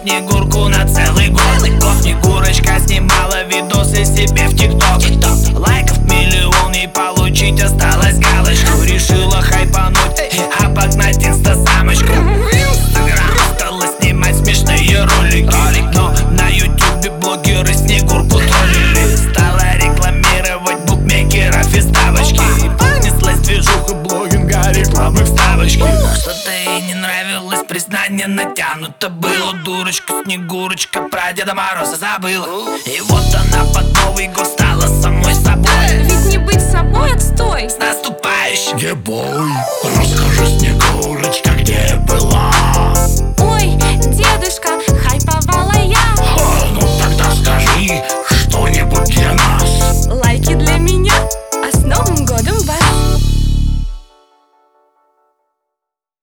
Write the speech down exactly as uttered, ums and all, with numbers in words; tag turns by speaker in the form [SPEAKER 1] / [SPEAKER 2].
[SPEAKER 1] Снегурку на целый год. Снегурочка снимала видосы себе в ТикТок. Лайков миллион ей получить осталось галочку. Решила хайпануть и обогнать инста-самочку. В Инстаграм стала снимать смешные ролики, но на Ютубе блогеры Снегурку троллили. Стала рекламировать букмекеров и ставочки. И понеслась движуха блогинга, рекламы вставочки. Что-то ей не нравилось, признание натянуто было. Дурочка Снегурочка про Деда Мороза забыла. И вот она под Новый год стала самой собой.
[SPEAKER 2] Ведь не быть собой, отстой.
[SPEAKER 1] С наступающим!
[SPEAKER 3] Ебой, расскажи, Снегурочка, где была?